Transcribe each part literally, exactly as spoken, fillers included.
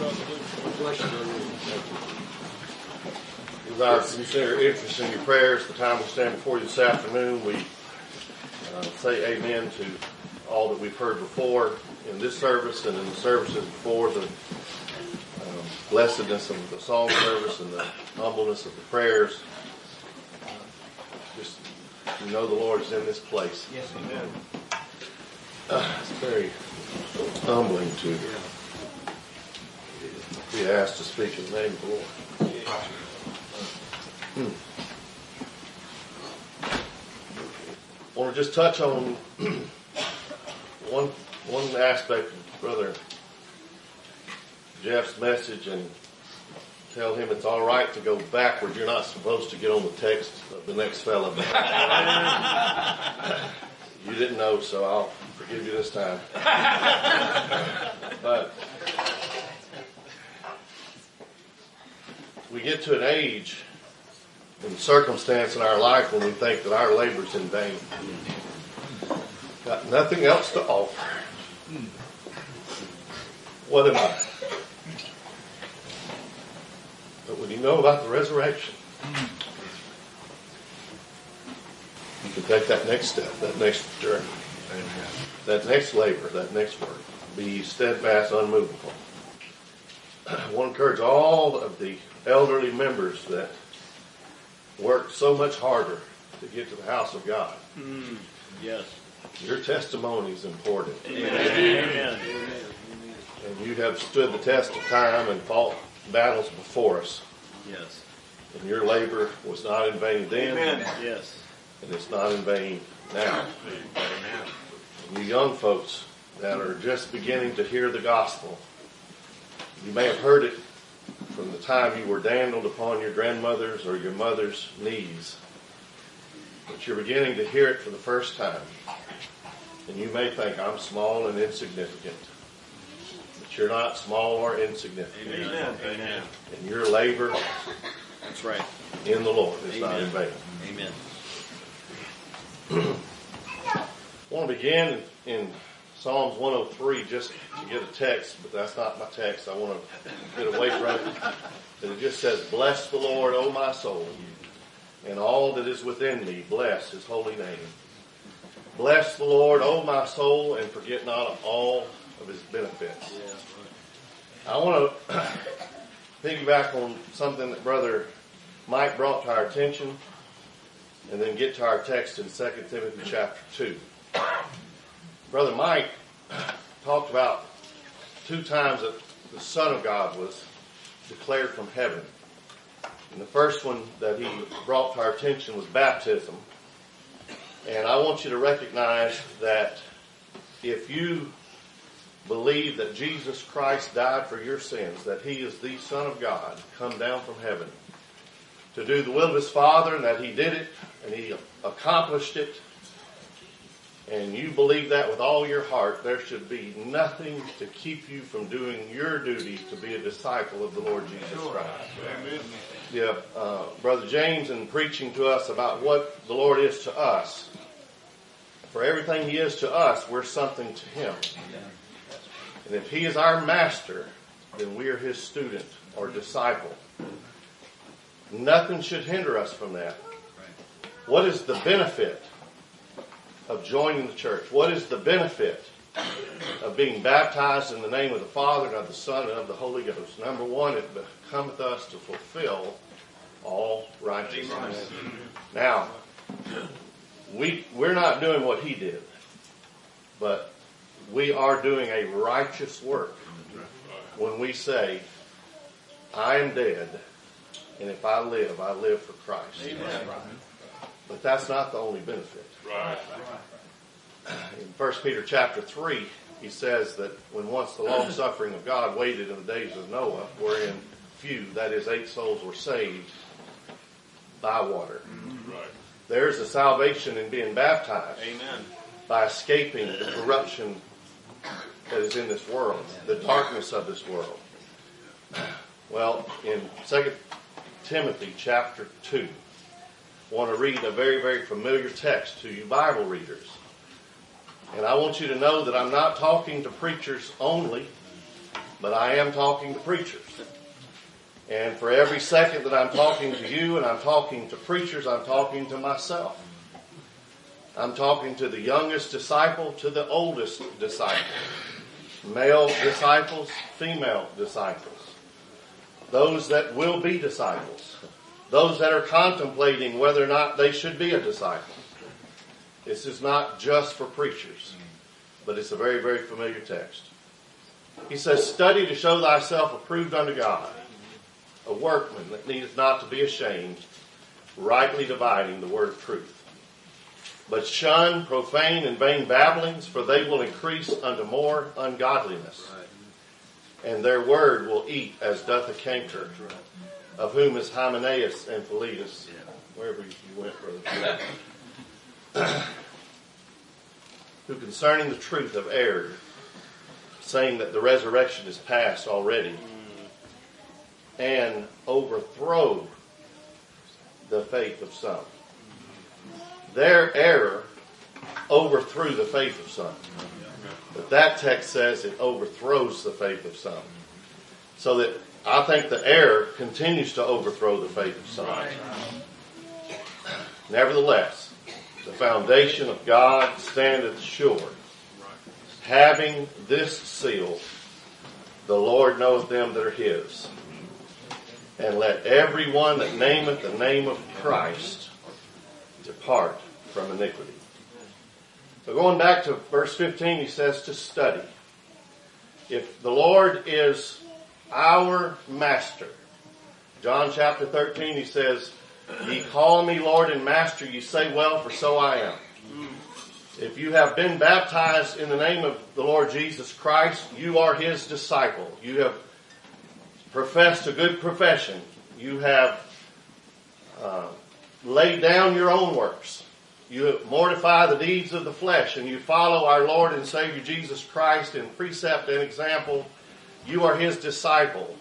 With our sincere interest in your prayers, the time we stand before you this afternoon, we uh, say amen to all that we've heard before in this service and in the services before, the um, blessedness of the song service and the humbleness of the prayers. Uh, just, you know the Lord is in this place. Yes, amen. Uh, it's very humbling to be asked to speak in the name of the Lord. Hmm. I want to just touch on one one aspect of Brother Jeff's message and tell him it's all right to go backward. You're not supposed to get on the text of the next fella. You didn't know, so I'll forgive you this time. But we get to an age and circumstance in our life when we think that our labor's in vain. Got nothing else to offer. What am I? But when you know about the resurrection, you can take that next step, that next journey, that next labor, that next work. Be steadfast, unmovable. I want to encourage all of the elderly members that worked so much harder to get to the house of God. Mm, yes. Your testimony is important. Amen. Amen. And you have stood the test of time and fought battles before us. Yes. And your labor was not in vain then. Amen. Yes. And it's not in vain now. Amen. And you young folks that are just beginning to hear the gospel, you may have heard it from the time you were dandled upon your grandmother's or your mother's knees. But you're beginning to hear it for the first time. And you may think, I'm small and insignificant. But you're not small or insignificant. Amen. Amen. And your labor That's right. in the Lord is Amen. not in vain. Amen. I want to begin in Psalms one oh three just to get a text, but that's not my text. I want to get away from it. And it just says, bless the Lord, O my soul, and all that is within me, bless his holy name. Bless the Lord, O my soul, and forget not all of his benefits. I want to piggyback on something that Brother Mike brought to our attention, and then get to our text in Second Timothy chapter two. Brother Mike talked about two times that the Son of God was declared from heaven. And the first one that he brought to our attention was baptism. And I want you to recognize that if you believe that Jesus Christ died for your sins, that he is the Son of God, come down from heaven to do the will of his Father, and that he did it, and he accomplished it, and you believe that with all your heart, there should be nothing to keep you from doing your duty to be a disciple of the Lord Jesus Christ. Amen. Yeah, uh, Brother James, in preaching to us about what the Lord is to us, for everything he is to us, we're something to him. And if he is our master, then we are his student or disciple. Nothing should hinder us from that. What is the benefit of joining the church? What is the benefit of being baptized in the name of the Father and of the Son and of the Holy Ghost? Number one, it becometh us to fulfill all righteousness. Now, we, we're not doing what he did, but we are doing a righteous work when we say, I am dead, and if I live, I live for Christ. Amen. But that's not the only benefit. Right. In First Peter chapter three, he says that when once the long suffering of God waited in the days of Noah, wherein few, that is eight souls, were saved by water. Right. There's a salvation in being baptized. Amen. By escaping the corruption that is in this world, the darkness of this world. Well, in Second Timothy chapter two, I want to read a very, very familiar text to you Bible readers. And I want you to know that I'm not talking to preachers only. but I am talking to preachers. And for every second that I'm talking to you and I'm talking to preachers, I'm talking to myself. I'm talking to the youngest disciple to the oldest disciple. Male disciples, female disciples. Those that will be disciples. Those that are contemplating whether or not they should be a disciple. This is not just for preachers, but it's a very, very familiar text. He says, study to show thyself approved unto God, a workman that needeth not to be ashamed, rightly dividing the word of truth. But shun profane and vain babblings, for they will increase unto more ungodliness. And their word will eat as doth a canker, of whom is Hymenaeus and Philetus. Wherever you went, brother. Who concerning the truth have erred, saying that the resurrection is past already, and overthrow the faith of some. Their error overthrew the faith of some. But that text says it overthrows the faith of some. So that I think the error continues to overthrow the faith of some. Nevertheless, the foundation of God standeth sure, having this seal, the Lord knoweth them that are his. And let every one that nameth the name of Christ depart from iniquity. So going back to verse fifteen, he says to study. If the Lord is our master, John chapter thirteen, he says, ye call me Lord and Master, ye say well, for so I am. If you have been baptized in the name of the Lord Jesus Christ, you are his disciple. You have professed a good profession. You have uh, laid down your own works. You mortify the deeds of the flesh, and you follow our Lord and Savior Jesus Christ in precept and example. You are his disciple.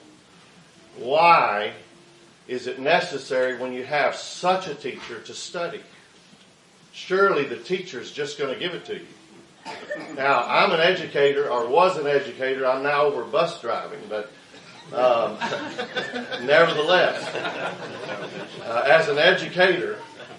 Why is it necessary when you have such a teacher to study? Surely the teacher's just going to give it to you. Now, I'm an educator, or was an educator. I'm now over bus driving, but um, nevertheless, uh, as an educator,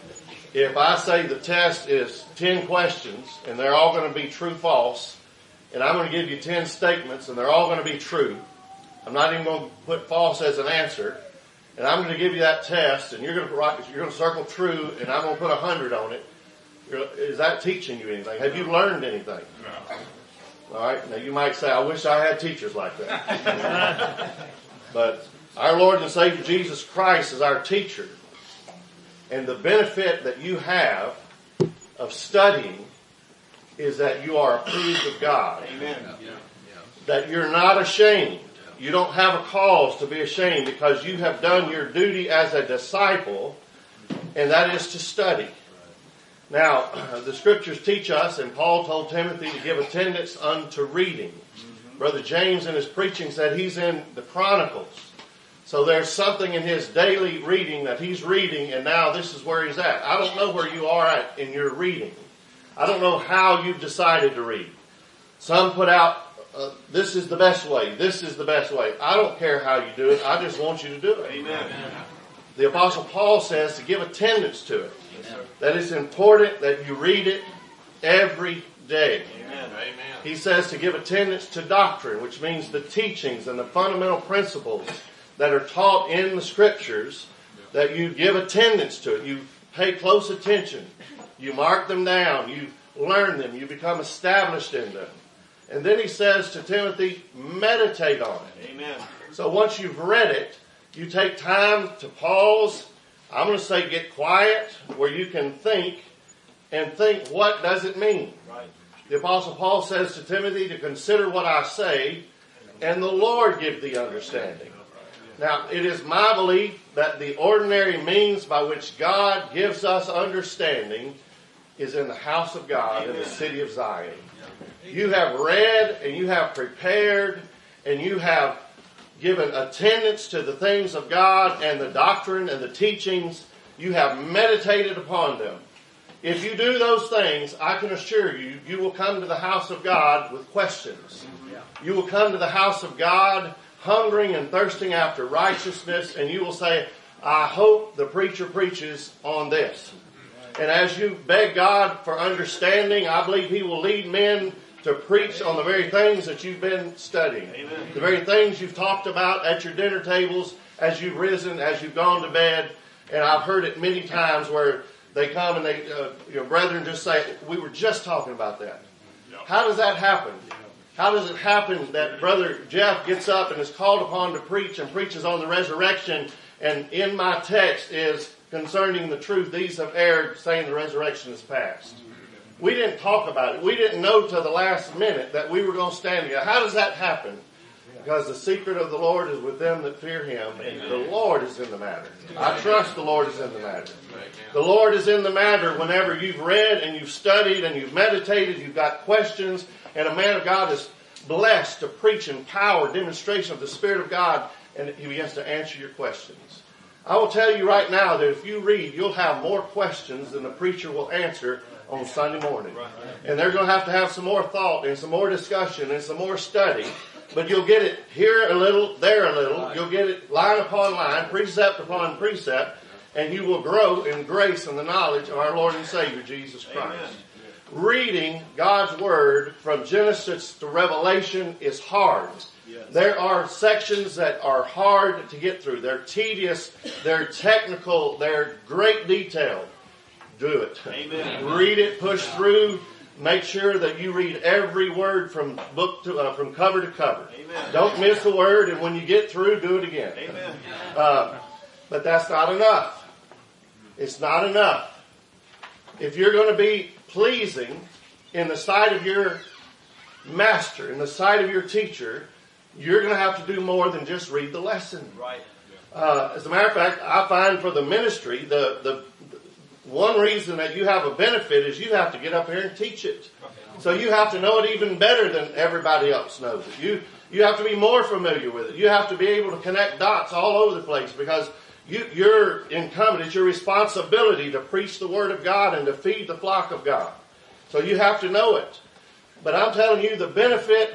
if I say the test is ten questions and they're all going to be true, false, and I'm going to give you ten statements and they're all going to be true, I'm not even going to put false as an answer, and I'm going to give you that test and you're going to write, you're going to circle true, and I'm going to put a hundred on it. Is that teaching you anything? Have you learned anything? No. All right. Now you might say, I wish I had teachers like that. But our Lord and Savior Jesus Christ is our teacher. And the benefit that you have of studying is that you are approved of God. Amen. That you're not ashamed. You don't have a cause to be ashamed because you have done your duty as a disciple, and that is to study. Now, the scriptures teach us, and Paul told Timothy to give attendance unto reading. Mm-hmm. Brother James in his preaching said he's in the Chronicles. So there's something in his daily reading that he's reading, and now this is where he's at. I don't know where you are at in your reading. I don't know how you've decided to read. Some put out, uh, this is the best way, this is the best way. I don't care how you do it, I just want you to do it. Amen. The Apostle Paul says to give attendance to it. That it's important that you read it every day. Amen. Amen. He says to give attendance to doctrine, which means the teachings and the fundamental principles that are taught in the scriptures, that you give attendance to it. You pay close attention. You mark them down. You learn them. You become established in them. And then he says to Timothy, meditate on it. Amen. So once you've read it, you take time to pause. I'm going to say get quiet, where you can think and think, what does it mean? Right. The Apostle Paul says to Timothy to consider what I say, and the Lord give thee understanding. Now, it is my belief that the ordinary means by which God gives us understanding is in the house of God, in the city of Zion. You have read and you have prepared and you have given attendance to the things of God and the doctrine and the teachings. You have meditated upon them. If you do those things, I can assure you, you will come to the house of God with questions. You will come to the house of God hungering and thirsting after righteousness, and you will say, I hope the preacher preaches on this. And as you beg God for understanding, I believe He will lead men to preach on the very things that you've been studying. Amen. The very things you've talked about at your dinner tables, as you've risen, as you've gone to bed. And I've heard it many times where they come and they, uh, your brethren just say, we were just talking about that. How does that happen? How does it happen that Brother Jeff gets up and is called upon to preach and preaches on the resurrection, and in my text is concerning the truth, these have erred, saying the resurrection is past? We didn't talk about it. We didn't know till the last minute that we were going to stand together. How does that happen? Because the secret of the Lord is with them that fear Him, and the Lord is in the matter. I trust the Lord is in the matter. The Lord is in the matter whenever you've read and you've studied and you've meditated, you've got questions, and a man of God is blessed to preach in power, demonstration of the Spirit of God, and he begins to answer your questions. I will tell you right now that if you read, you'll have more questions than the preacher will answer on Sunday morning. And they're going to have to have some more thought and some more discussion and some more study. But you'll get it here a little, there a little. You'll get it line upon line, precept upon precept, and you will grow in grace and the knowledge of our Lord and Savior, Jesus Christ. Amen. Reading God's Word from Genesis to Revelation is hard. Yes. There are sections that are hard to get through. They're tedious, they're technical, they're great detail. Do it. Amen. Read it, push through. Make sure that you read every word from book to uh, from cover to cover. Amen. Don't miss a word, and when you get through, do it again. Amen. Uh, but that's not enough. It's not enough. If you're going to be pleasing in the sight of your master, in the sight of your teacher, you're going to have to do more than just read the lesson. Right. Uh, as a matter of fact, I find for the ministry, the the one reason that you have a benefit is you have to get up here and teach it. So you have to know it even better than everybody else knows it. You you have to be more familiar with it. You have to be able to connect dots all over the place, because you, you're incumbent. It's your responsibility to preach the Word of God and to feed the flock of God. So you have to know it. But I'm telling you, the benefit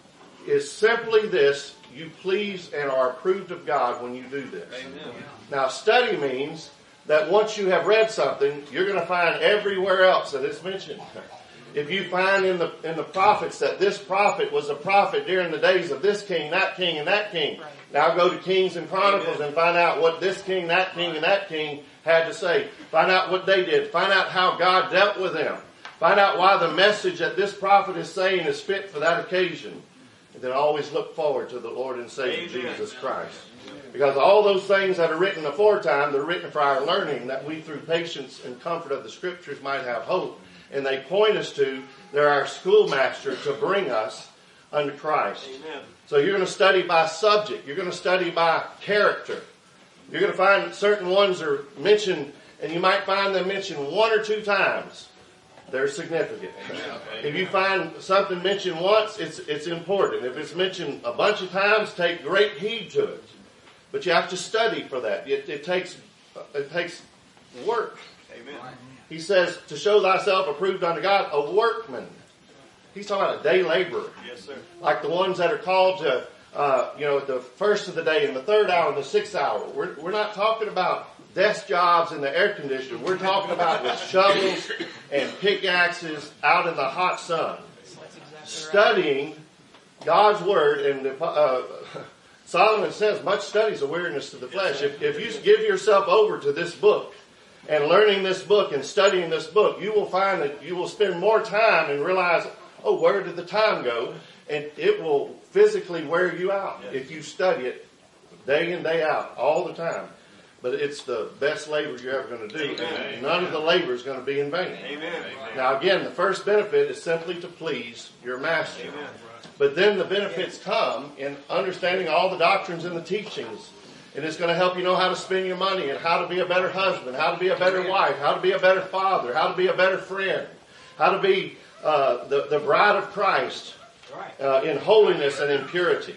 is simply this: you please and are approved of God when you do this. Amen. Now, study means that once you have read something, you're going to find everywhere else that it's mentioned. If you find in the in the prophets that this prophet was a prophet during the days of this king, that king, and that king, right. Now go to Kings and Chronicles Amen. And find out what this king, that king, and that king had to say. Find out what they did. Find out how God dealt with them. Find out why the message that this prophet is saying is fit for that occasion. And then always look forward to the Lord and Savior Amen. Jesus Christ. Because all those things that are written aforetime, they're written for our learning, that we through patience and comfort of the Scriptures might have hope. And they point us to, they're our schoolmaster to bring us unto Christ. Amen. So you're going to study by subject. You're going to study by character. You're going to find certain ones are mentioned, and you might find them mentioned one or two times. They're significant. Amen. If you find something mentioned once, it's it's important. If it's mentioned a bunch of times, take great heed to it. But you have to study for that. It, it takes it takes work. Amen. He says, to show thyself approved unto God, a workman. He's talking about a day laborer. Yes, sir. Like the ones that are called to, uh, you know, at the first of the day, in the third hour, in the sixth hour. We're, we're not talking about desk jobs in the air conditioner. We're talking about with shovels and pickaxes out in the hot sun. Exactly studying right. God's Word. And uh, Solomon says, much study is a weariness to the flesh. If, if you give yourself over to this book, and learning this book and studying this book, you will find that you will spend more time and realize, oh, where did the time go? And it will physically wear you out yes. if you study it day in, day out, all the time. But it's the best labor you're ever going to do. Amen. And none of the labor is going to be in vain. Amen. Now again, the first benefit is simply to please your master. Amen. But then the benefits come in understanding all the doctrines and the teachings. And it's going to help you know how to spend your money and how to be a better husband, how to be a better wife, how to be a better father, how to be a better friend, how to be uh, the, the bride of Christ uh, in holiness and in purity.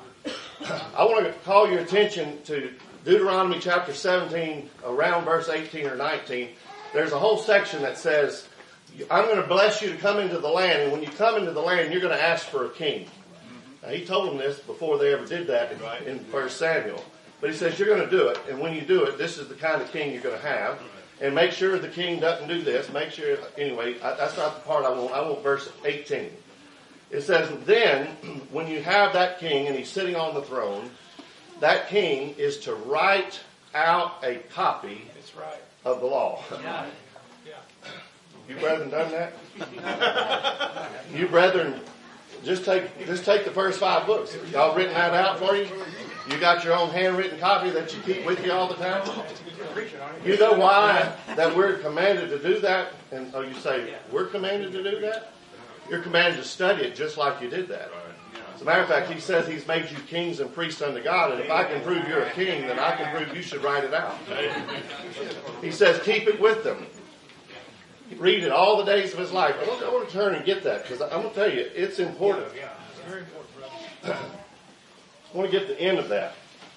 I want to call your attention to Deuteronomy chapter seventeen, around verse eighteen or nineteen. there's a whole section that says, I'm going to bless you to come into the land, and when you come into the land, you're going to ask for a king. Now, he told them this before they ever did that in, in First Samuel. But he says, you're going to do it, and when you do it, this is the kind of king you're going to have. And make sure the king doesn't do this. Make sure, anyway, I, that's not the part I want. I want verse eighteen. It says, then, when you have that king, and he's sitting on the throne, that king is to write out a copy That's right. of the law. Yeah. You brethren done that? You brethren, just take just take the first five books. Y'all written that out for you? You got your own handwritten copy that you keep with you all the time? You know why that we're commanded to do that? And oh, you say, we're commanded to do that? You're commanded to study it just like you did that. As a matter of fact, he says he's made you kings and priests unto God, and if I can prove you're a king, then I can prove you should write it out. He says keep it with them. Read it all the days of his life. I want, I want to turn and get that, because I'm going to tell you, it's important. Yeah, it's very important, brother. I want to get the end of that.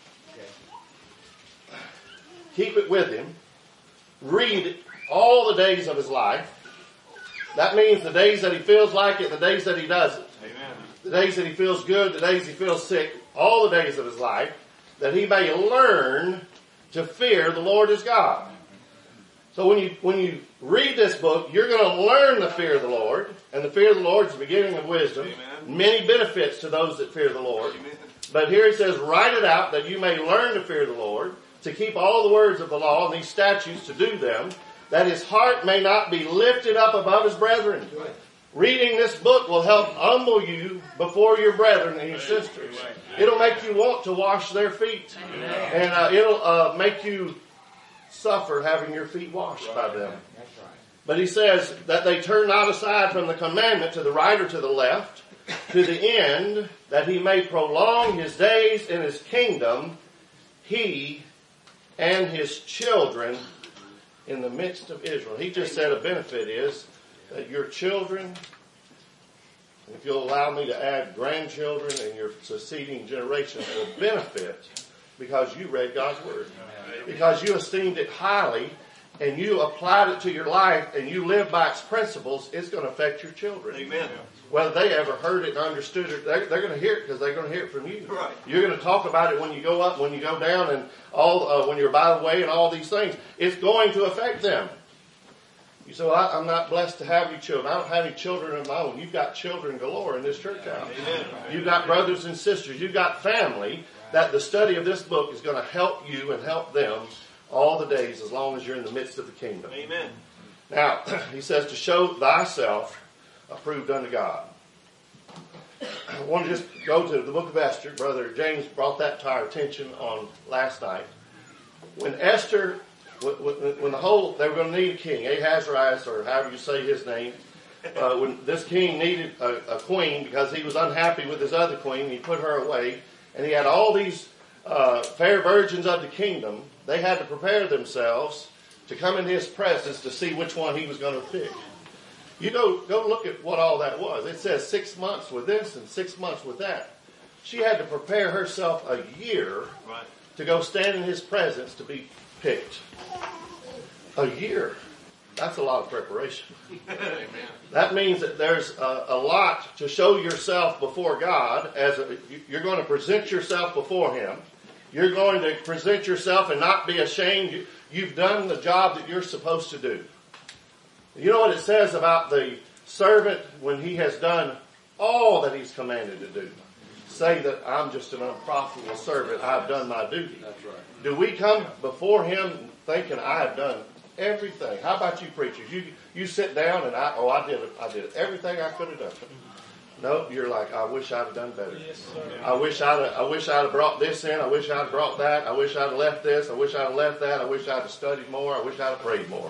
Keep it with him. Read it all the days of his life. That means the days that he feels like it, the days that he doesn't. Amen. The days that he feels good, the days he feels sick, all the days of his life, that he may learn to fear the Lord his God. So when you when you read this book, you're going to learn the fear of the Lord, and the fear of the Lord is the beginning of wisdom. Amen. Many benefits to those that fear the Lord. Amen. But here he says, write it out that you may learn to fear the Lord, to keep all the words of the law and these statutes to do them, that his heart may not be lifted up above his brethren. Reading this book will help humble you before your brethren and your sisters. It'll make you want to wash their feet. And uh, it'll uh, make you suffer having your feet washed by them. But he says that they turn not aside from the commandment to the right or to the left, to the end that he may prolong his days in his kingdom, he and his children in the midst of Israel. He just said a benefit is that your children, if you'll allow me to add grandchildren and your succeeding generations, will benefit because you read God's Word. Because you esteemed it highly and you applied it to your life and you live by its principles, it's going to affect your children. Amen. Whether they ever heard it and understood it, they're, they're going to hear it because they're going to hear it from you. Right. You're going to talk about it when you go up, when you go down, and all uh, when you're by the way, and all these things. It's going to affect them. You say, well, I, I'm not blessed to have any children. I don't have any children of my own. You've got children galore in this church house. Amen. You've got brothers and sisters. You've got family that the study of this book is going to help you and help them all the days as long as you're in the midst of the kingdom. Amen. Now, he says to show thyself approved unto God. I want to just go to the book of Esther. Brother James brought that to our attention on last night. When Esther, when the whole, they were going to need a king, Ahasuerus, or however you say his name, uh, when this king needed a, a queen because he was unhappy with his other queen, he put her away, and he had all these uh, fair virgins of the kingdom. They had to prepare themselves to come in his presence to see which one he was going to pick. You go, go look at what all that was. It says six months with this and six months with that. She had to prepare herself a year Right. to go stand in his presence to be picked. A year. That's a lot of preparation. Amen. That means that there's a, a lot to show yourself before God. As a, you're going to present yourself before him. You're going to present yourself and not be ashamed. You, you've done the job that you're supposed to do. You know what it says about the servant when he has done all that he's commanded to do? Say that I'm just an unprofitable servant. I've done my duty. That's right. Do we come before him thinking I have done everything? How about you preachers? You you sit down and I oh I did it. I did it. Everything I could have done. No, you're like, I wish I'd have done better. Yes, sir. I wish I'd have, I wish I'd have brought this in. I wish I'd have brought that. I wish I'd have left this. I wish I'd have left that. I wish I'd have studied more. I wish I'd have prayed more.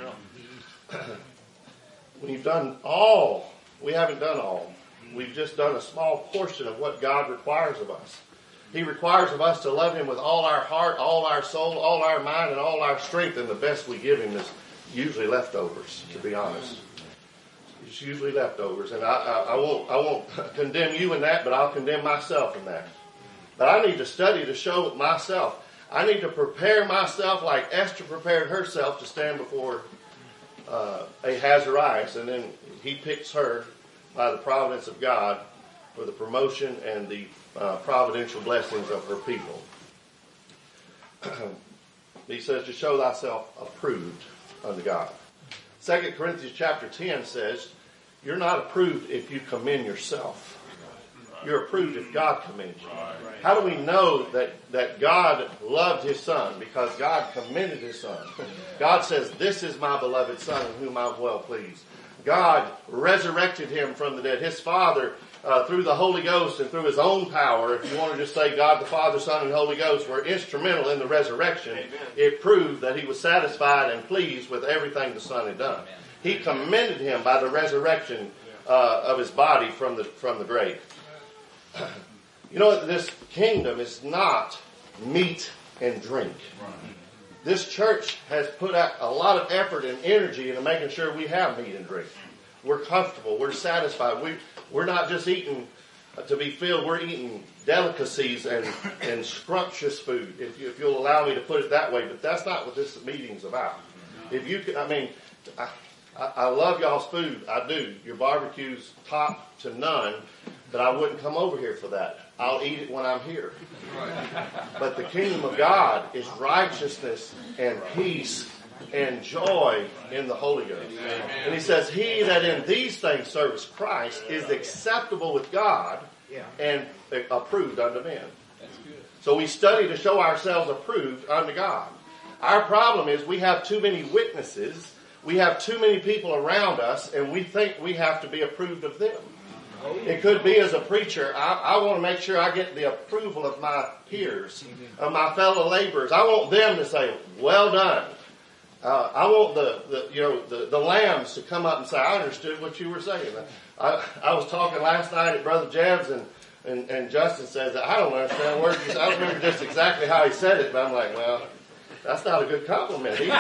When you've done all, we haven't done all. We've just done a small portion of what God requires of us. He requires of us to love him with all our heart, all our soul, all our mind, and all our strength. And the best we give him is usually leftovers, to be honest. It's usually leftovers. And I, I, I won't, I won't condemn you in that, but I'll condemn myself in that. But I need to study to show myself. I need to prepare myself like Esther prepared herself to stand before uh, Ahasuerus, and then he picks her by the providence of God for the promotion and the uh, providential blessings of her people. He says, to show thyself approved unto God. Second Corinthians chapter ten says, you're not approved if you commend yourself. You're approved if God commends you. How do we know that, that God loved His Son? Because God commended His Son. God says, this is my beloved Son in whom I'm well pleased. God resurrected Him from the dead. His Father, uh, through the Holy Ghost and through His own power, if you want to just say God the Father, Son, and Holy Ghost were instrumental in the resurrection, Amen. It proved that He was satisfied and pleased with everything the Son had done. Amen. He commended Him by the resurrection uh, of His body from the from the grave. You know, this kingdom is not meat and drink. This church has put out a lot of effort and energy into making sure we have meat and drink. We're comfortable. We're satisfied. We, we're not just eating uh, to be filled. We're eating delicacies and, and scrumptious food, if, you, if you'll allow me to put it that way. But that's not what this meeting's about. If you could, I mean, I, I, I love y'all's food. I do. Your barbecue's top to none. But I wouldn't come over here for that. I'll eat it when I'm here. But the kingdom of God is righteousness and peace and joy in the Holy Ghost. And he says, he that in these things serves Christ is acceptable with God and approved unto men. So we study to show ourselves approved unto God. Our problem is we have too many witnesses. We have too many people around us, and we think we have to be approved of them. It could be as a preacher, I, I want to make sure I get the approval of my peers, of my fellow laborers. I want them to say, well done. Uh, I want the, the you know the, the lambs to come up and say, I understood what you were saying. I, I was talking last night at Brother Jeb's, and, and, and Justin says, that I don't understand words. I don't remember just exactly how he said it, but I'm like, well, that's not a good compliment. He, he's,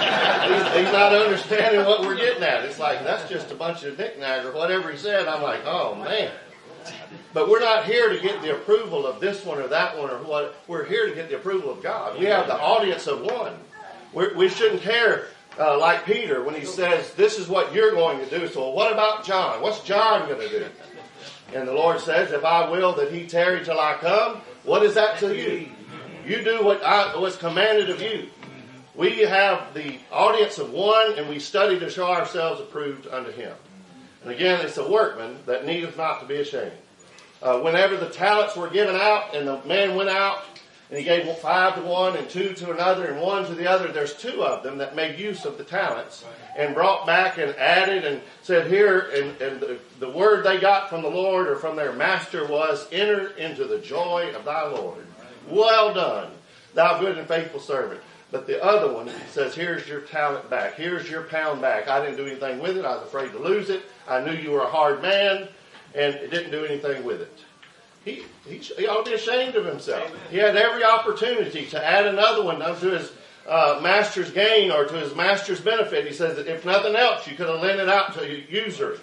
he's not understanding what we're getting at. It's like, that's just a bunch of knick-knack or whatever he said. I'm like, oh, man. But we're not here to get the approval of this one or that one or what. We're here to get the approval of God. We have the audience of one. We're, we shouldn't care uh, like Peter when he says, this is what you're going to do. So what about John? What's John going to do? And the Lord says, if I will that he tarry till I come, what is that to you? You do what I was commanded of you. We have the audience of one, and we study to show ourselves approved unto him. And again, it's a workman that needeth not to be ashamed. Uh, whenever the talents were given out, and the man went out, and he gave five to one, and two to another, and one to the other, there's two of them that made use of the talents, and brought back and added, and said here, and, and the, the word they got from the Lord, or from their master, was, enter into the joy of thy Lord. Well done, thou good and faithful servant. But the other one says, here's your talent back. Here's your pound back. I didn't do anything with it. I was afraid to lose it. I knew you were a hard man, and it didn't do anything with it. He, he, he ought to be ashamed of himself. He had every opportunity to add another one to his uh, master's gain or to his master's benefit. He says that if nothing else, you could have lent it out to a usury.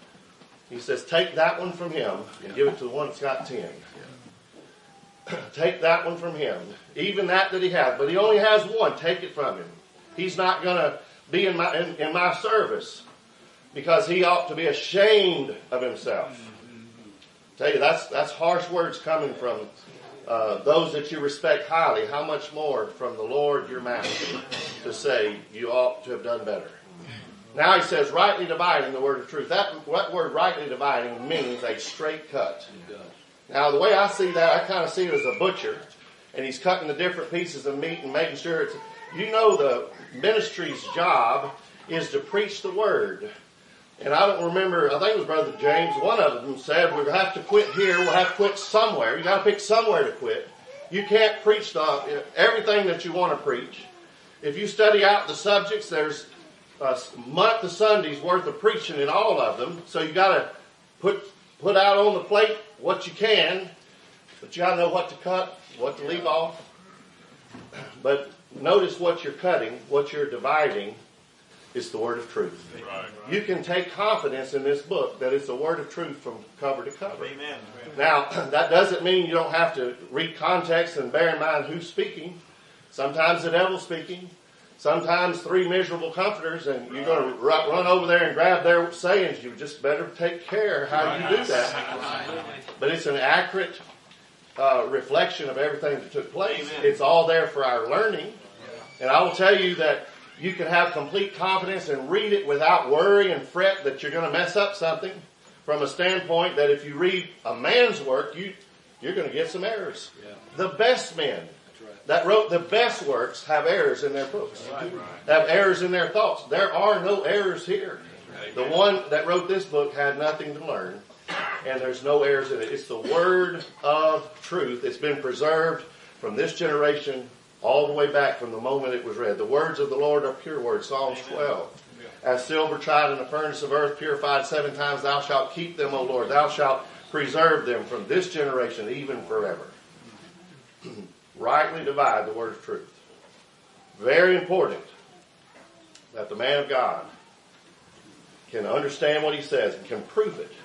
He says, take that one from him and give it to the one that's got ten. Take that one from him. Even that that he has. But he only has one. Take it from him. He's not going to be in my, in, in my service because he ought to be ashamed of himself. Tell you, that's, that's harsh words coming from uh, those that you respect highly. How much more from the Lord your master to say you ought to have done better. Now he says, rightly dividing the word of truth. That, that word rightly dividing means a straight cut. Now, the way I see that, I kind of see it as a butcher, and he's cutting the different pieces of meat and making sure it's, you know, the ministry's job is to preach the word. And I don't remember, I think it was Brother James, one of them said, we'll have to quit here, we'll have to quit somewhere. You got to pick somewhere to quit. You can't preach the, everything that you want to preach. If you study out the subjects, there's a month of Sundays worth of preaching in all of them, so you got to put put out on the plate what you can, but you got to know what to cut, what to leave off. But notice what you're cutting, what you're dividing, is the word of truth. Right. You can take confidence in this book that it's a word of truth from cover to cover. Amen. Now, that doesn't mean you don't have to read context and bear in mind who's speaking. Sometimes the devil's speaking. sometimes three miserable comforters, and you're going to run over there and grab their sayings. You just better take care how you do that. But it's an accurate uh, reflection of everything that took place. It's all there for our learning. And I will tell you that you can have complete confidence and read it without worry and fret that you're going to mess up something, from a standpoint that if you read a man's work, you, you're going to get some errors. Yeah. The best men right. that wrote the best works have errors in their books, right. have errors in their thoughts. There are no errors here. Right. The one that wrote this book had nothing to learn, and there's no errors in it. It's the word of truth. It's been preserved from this generation all the way back from the moment it was read. The words of the Lord are pure words, Psalms twelve. As silver tried in the furnace of earth, purified seven times, thou shalt keep them, O Lord. Thou shalt preserve them from this generation, even forever. Rightly divide the word of truth. Very important that the man of God can understand what he says and can prove it.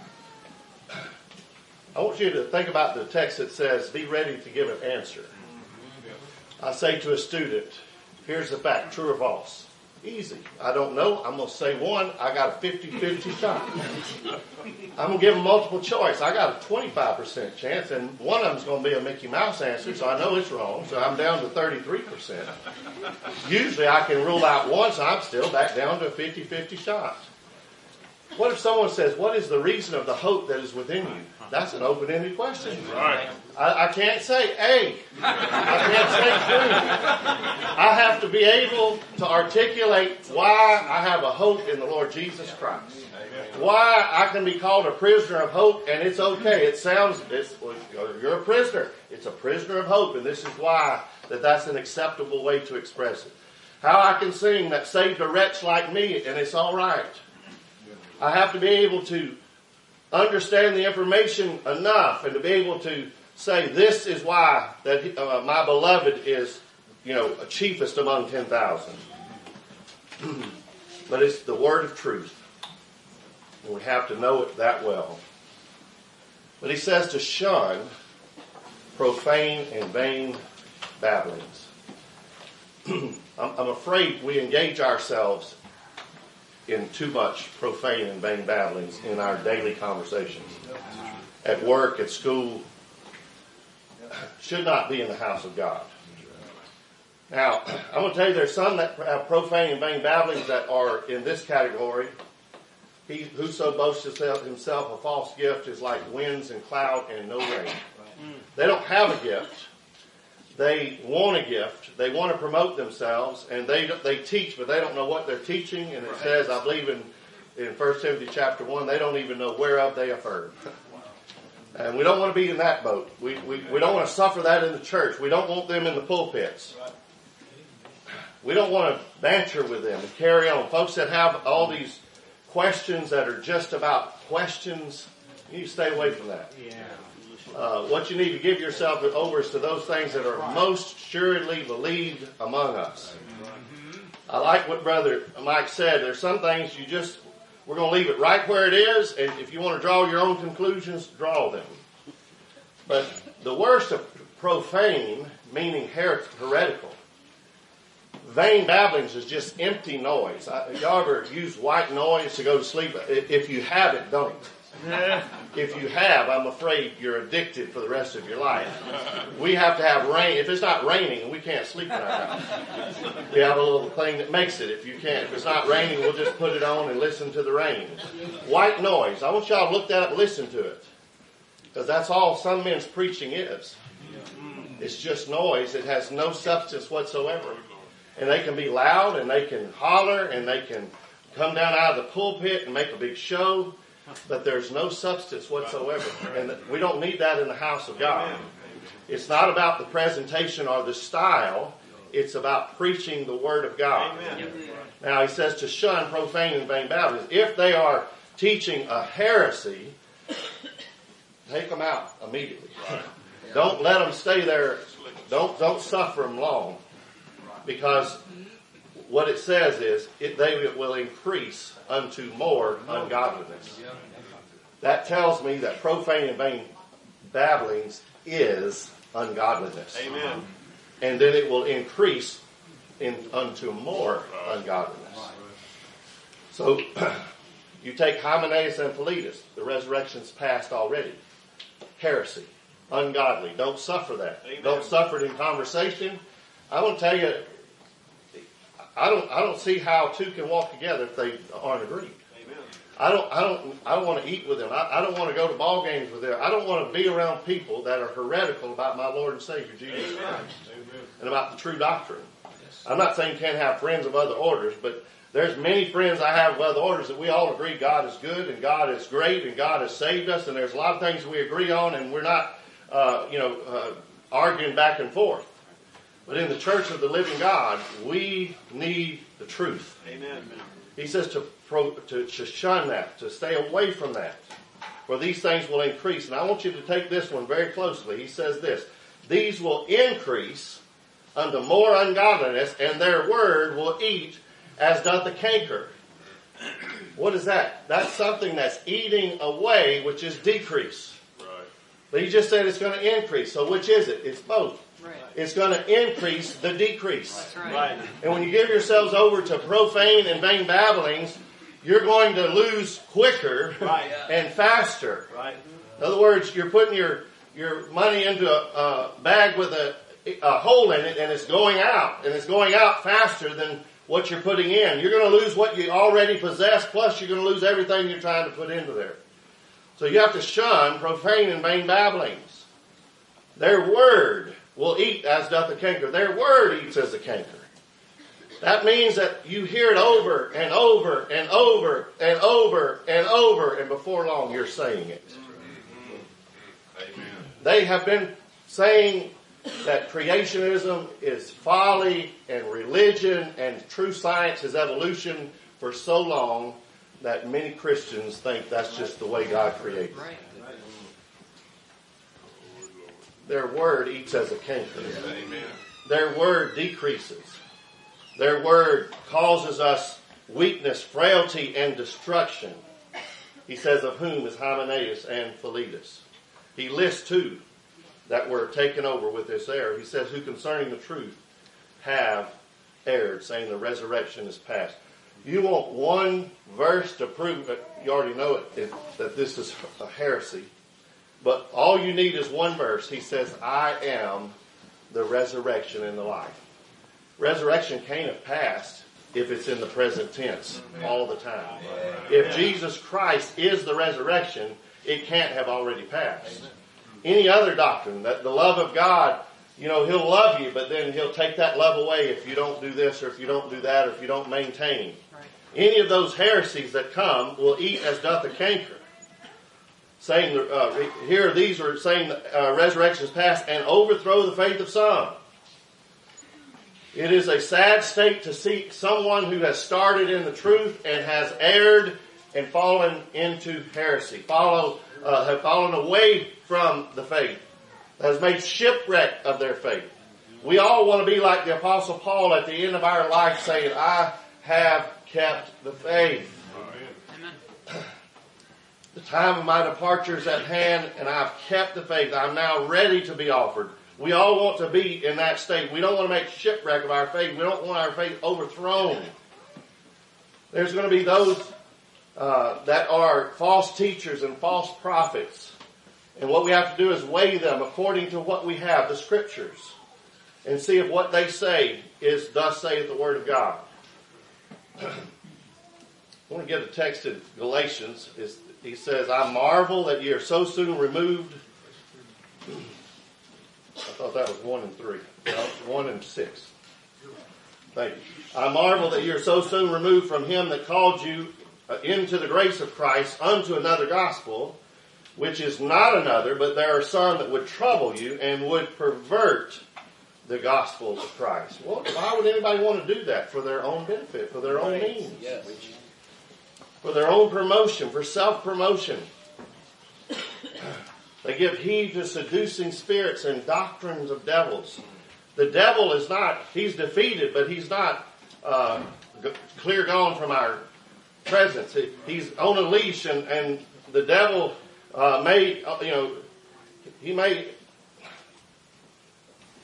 I want you to think about the text that says, be ready to give an answer. I say to a student, here's the fact, true or false? Easy. I don't know. I'm going to say one. I got a fifty-fifty shot. I'm going to give them multiple choice. I got a twenty-five percent chance, and one of them's going to be a Mickey Mouse answer, so I know it's wrong. So I'm down to thirty-three percent. Usually I can rule out one, so I'm still back down to a fifty-fifty shot. What if someone says, what is the reason of the hope that is within you? That's an open-ended question. Right. I, I can't say A. I can't say B. I have to be able to articulate why I have a hope in the Lord Jesus Christ. Why I can be called a prisoner of hope, and it's okay. It sounds, it's, well, you're a prisoner. It's a prisoner of hope, and this is why that that's an acceptable way to express it. How I can sing that saved a wretch like me, and it's all right. I have to be able to understand the information enough and to be able to say this is why that uh, my beloved is, you know, chiefest among ten thousand. But it's the word of truth. And we have to know it that well. But he says to shun profane and vain babblings. I'm, I'm afraid we engage ourselves in too much profane and vain babblings in our daily conversations. At work, at school, should not be in the house of God. Now, I'm going to tell you there's some that have profane and vain babblings that are in this category. He whoso boasts himself a false gift is like winds and cloud and no rain. They don't have a gift. They want a gift. They want to promote themselves, and they they teach, but they don't know what they're teaching. And it right. says, I believe in in First Timothy chapter one, they don't even know whereof they have heard. And we don't want to be in that boat. We we we don't want to suffer that in the church. We don't want them in the pulpits. We don't want to banter with them and carry on. Folks that have all these questions that are just about questions, you need to stay away from that. Yeah. Uh, what you need to give yourself over is to those things that are most surely believed among us. I like what Brother Mike said. There's some things you just, we're going to leave it right where it is, and if you want to draw your own conclusions, draw them. But the worst of profane, meaning her- heretical, vain babblings is just empty noise. I, y'all ever use white noise to go to sleep? If you have it, don't. If you have, I'm afraid you're addicted for the rest of your life. We have to have rain. If it's not raining, we can't sleep in our house. We have a little thing that makes it. If you can't, if it's not raining, we'll just put it on and listen to the rain. White noise. I want y'all to look that up and listen to it. Because that's all some men's preaching is. It's just noise. It has no substance whatsoever. And they can be loud and they can holler and they can come down out of the pulpit and make a big show. But there's no substance whatsoever. And we don't need that in the house of God. It's not about the presentation or the style. It's about preaching the Word of God. Amen. Now he says to shun profane and vain babblings. If they are teaching a heresy, take them out immediately. Don't let them stay there. Don't, don't suffer them long. Because what it says is, it, they will increase unto more ungodliness. That tells me that profane and vain babblings is ungodliness. Amen. And then it will increase in, unto more ungodliness. So, you take Hymenaeus and Philetus. The resurrection's past already. Heresy. Ungodly. Don't suffer that. Amen. Don't suffer it in conversation. I want to tell you, I don't, I don't see how two can walk together if they aren't agreed. Amen. I don't, I don't, I don't want to eat with them. I, I don't want to go to ball games with them. I don't want to be around people that are heretical about my Lord and Savior, Jesus Christ, Amen. and about the true doctrine. I'm not saying you can't have friends of other orders, but there's many friends I have of other orders that we all agree God is good and God is great and God has saved us, and there's a lot of things we agree on, and we're not, uh, you know, uh, arguing back and forth. But in the church of the living God, we need the truth. Amen. He says to, pro, to, to shun that, to stay away from that, for these things will increase. And I want you to take this one very closely. He says this, these will increase unto more ungodliness, and their word will eat as doth the canker. What is that? That's something that's eating away, which is decrease. Right. But he just said it's going to increase. So which is it? It's both. Right. It's going to increase the decrease. That's right. Right. And when you give yourselves over to profane and vain babblings, you're going to lose quicker Right. and faster. Right. In other words, you're putting your, your money into a, a bag with a, a hole in it, and it's going out. And it's going out faster than what you're putting in. You're going to lose what you already possess, plus you're going to lose everything you're trying to put into there. So you have to shun profane and vain babblings. Their word will eat as doth the canker. Their word eats as the canker. That means that you hear it over and over and over and over and over, and before long you're saying it. Amen. They have been saying that creationism is folly and religion and true science is evolution for so long that many Christians think that's just the way God created. Right. Their word eats as a canker. Amen. Their word decreases. Their word causes us weakness, frailty, and destruction. He says, of whom is Hymenaeus and Philetus. He lists two that were taken over with this error. He says, who concerning the truth have erred, saying the resurrection is past. You want one verse to prove it, you already know it, it, that this is a heresy. But all you need is one verse. He says, I am the resurrection and the life. Resurrection can't have passed if it's in the present tense all the time. If Jesus Christ is the resurrection, it can't have already passed. Any other doctrine, that the love of God, you know, He'll love you, but then He'll take that love away if you don't do this or if you don't do that or if you don't maintain. Right. Any of those heresies that come will eat as doth the canker. Saying, uh, here these are saying that uh, resurrection is past and overthrow the faith of some. It is a sad state to see someone who has started in the truth and has erred and fallen into heresy, follow, uh, have fallen away from the faith, has made shipwreck of their faith. We all want to be like the Apostle Paul at the end of our life saying, I have kept the faith. Amen. The time of my departure is at hand, and I've kept the faith. I'm now ready to be offered. We all want to be in that state. We don't want to make shipwreck of our faith. We don't want our faith overthrown. There's going to be those uh, that are false teachers and false prophets. And what we have to do is weigh them according to what we have, the Scriptures, and see if what they say is thus saith the Word of God. I want to get a text in Galatians. It's, he says, I marvel that ye are so soon removed. I thought that was one and three. No, one and six. Thank you. I marvel that ye are so soon removed from Him that called you into the grace of Christ unto another gospel, which is not another, but there are some that would trouble you and would pervert the gospel of Christ. Well, why would anybody want to do that? For their own benefit, for their own means. Yes. For their own promotion, for self-promotion. They give heed to seducing spirits and doctrines of devils. The devil is not, he's defeated, but he's not uh, g- clear gone from our presence. He, he's on a leash, and, and the devil uh, may, uh, you know, he may,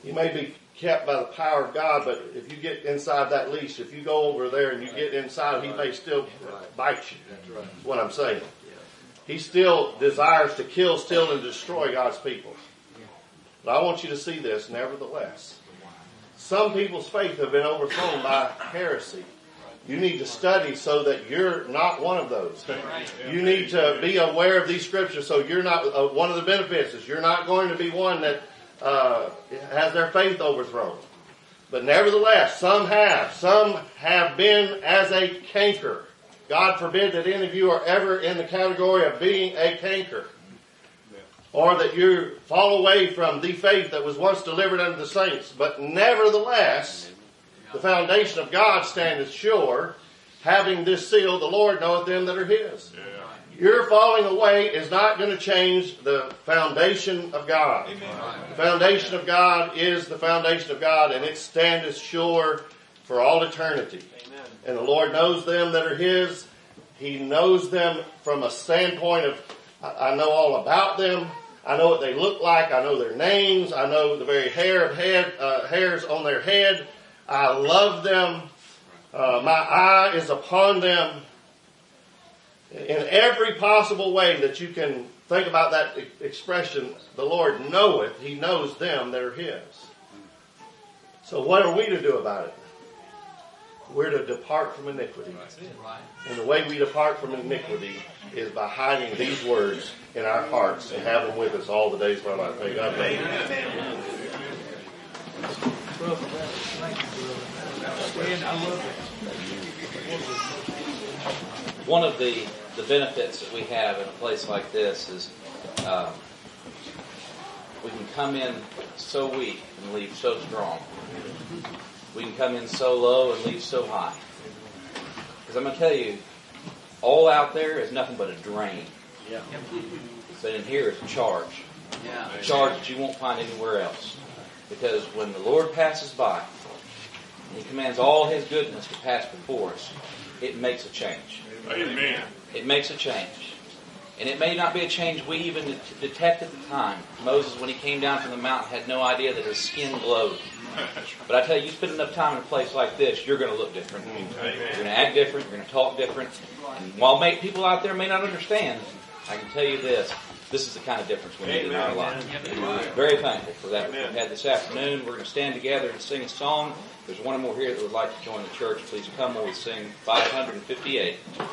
You may be kept by the power of God, but if you get inside that leash, if you go over there and you get inside, he may still bite you. That's what I'm saying. He still desires to kill, steal, and destroy God's people. But I want you to see this, nevertheless. Some people's faith have been overthrown by heresy. You need to study so that you're not one of those. You need to be aware of these scriptures so you're not, uh, one of the benefits is you're not going to be one that uh, has their faith overthrown. But nevertheless, some have. Some have been as a canker. God forbid that any of you are ever in the category of being a canker. Or that you fall away from the faith that was once delivered unto the saints. But nevertheless, the foundation of God standeth sure, having this seal, the Lord knoweth them that are His. Yeah. Your falling away is not going to change the foundation of God. Amen. The foundation of God is the foundation of God, and it standeth sure for all eternity. Amen. And the Lord knows them that are His. He knows them from a standpoint of, I know all about them. I know what they look like. I know their names. I know the very hair of head, uh, hairs on their head. I love them. Uh, my eye is upon them. In every possible way that you can think about that expression, the Lord knoweth. He knows them that are His. So what are we to do about it? We're to depart from iniquity. And the way we depart from iniquity is by hiding these words in our hearts and have them with us all the days of our life. May God bless you. One of the, the benefits that we have in a place like this is um, we can come in so weak and leave so strong. We can come in so low and leave so high. Because I'm going to tell you, all out there is nothing but a drain. Yeah. But in here is a charge. Yeah. A charge that you won't find anywhere else. Because when the Lord passes by, and He commands all His goodness to pass before us, it makes a change. Amen. It makes a change. And it may not be a change we even detect at the time. Moses, when he came down from the mountain, had no idea that his skin glowed. But I tell you, you spend enough time in a place like this, you're going to look different. You're going to act different. You're going to talk different. And while may, people out there may not understand, I can tell you this. This is the kind of difference we need in our life. Very thankful for that we've had this afternoon. We're going to stand together and sing a song. There's one more here that would like to join the church. Please come while we sing five fifty-eight.